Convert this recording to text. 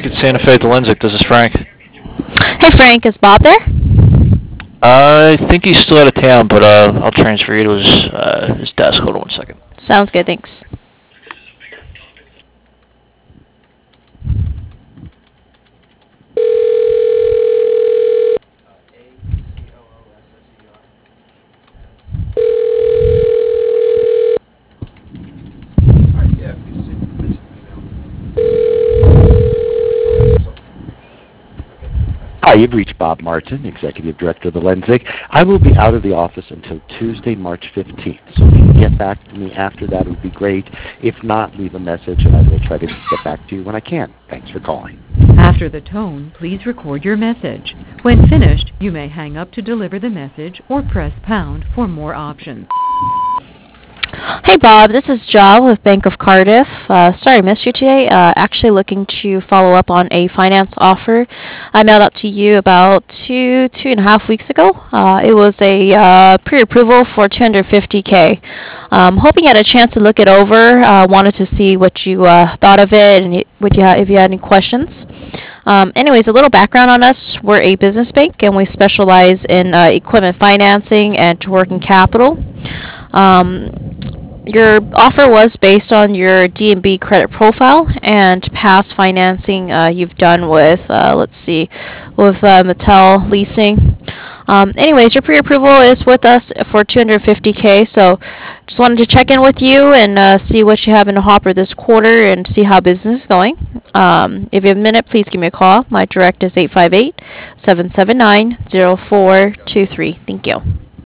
at Santa Fe to Lensick. This is Frank. Hey Frank, is Bob there? I think he's still out of town, but I'll transfer you to his desk. Hold on one second. Sounds good, thanks. Hi, you've reached Bob Martin, Executive Director of the Lensick. I will be out of the office until Tuesday, March 15th. So if you can get back to me after that, it would be great. If not, leave a message and I will try to get back to you when I can. Thanks for calling. After the tone, please record your message. When finished, you may hang up to deliver the message or press pound for more options. Hey Bob, this is Ja with Bank of Cardiff. Sorry I missed you today. Actually looking to follow up on a finance offer I mailed out to you about two and a half weeks ago. It was a pre-approval for 250K. Hoping you had a chance to look it over. Wanted to see what you thought of it and if you had any questions. Anyways, a little background on us. We're a business bank and we specialize in equipment financing and working capital. Your offer was based on your D&B credit profile and past financing you've done with, with Mattel Leasing. Anyways, your pre-approval is with us for 250K, so just wanted to check in with you and see what you have in the hopper this quarter and see how business is going. If you have a minute, please give me a call. My direct is 858-779-0423. Thank you.